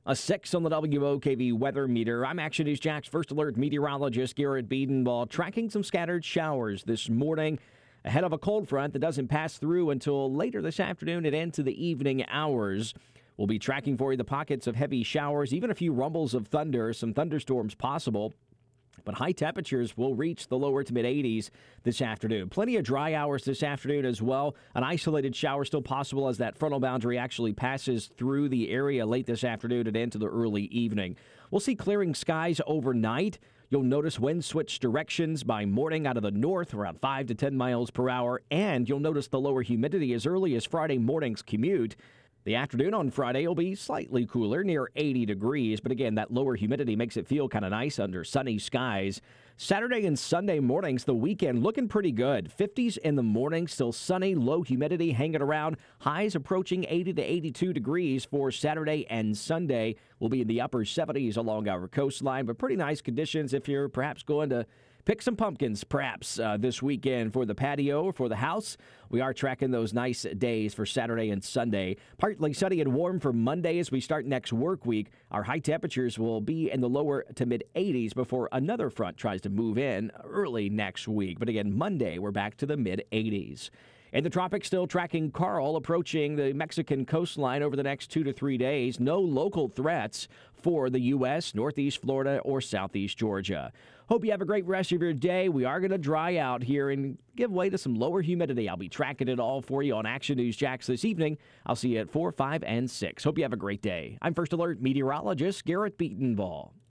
A 6 on the WOKV weather meter. I'm Action News Jack's first alert meteorologist Garrett Biedenball, tracking some scattered showers this morning ahead of a cold front that doesn't pass through until later this afternoon and into the evening hours. We'll be tracking for you the pockets of heavy showers, even a few rumbles of thunder, some thunderstorms possible. But high temperatures will reach the lower to mid-80s this afternoon. Plenty of dry hours this afternoon as well. An isolated shower still possible as that frontal boundary actually passes through the area late this afternoon and into the early evening. We'll see clearing skies overnight. You'll notice wind switch directions by morning out of the north, around 5 to 10 miles per hour. And you'll notice the lower humidity as early as Friday morning's commute. The afternoon on Friday will be slightly cooler, near 80 degrees. But again, that lower humidity makes it feel kind of nice under sunny skies. Saturday and Sunday mornings, the weekend looking pretty good. 50s in the morning, still sunny, low humidity hanging around. Highs approaching 80 to 82 degrees for Saturday and Sunday. We'll be in the upper 70s along our coastline, but pretty nice conditions if you're perhaps going to pick some pumpkins, perhaps, this weekend for the patio or for the house. We are tracking those nice days for Saturday and Sunday. Partly sunny and warm for Monday as we start next work week. Our high temperatures will be in the lower to mid-80s before another front tries to move in early next week. But again, Monday, we're back to the mid-80s. In the tropics, still tracking Carl approaching the Mexican coastline over the next 2 to 3 days. No local threats for the U.S., Northeast Florida, or Southeast Georgia. Hope you have a great rest of your day. We are going to dry out here and give way to some lower humidity. I'll be tracking it all for you on Action News Jax this evening. I'll see you at 4, 5, and 6. Hope you have a great day. I'm First Alert meteorologist Garrett Biedenball.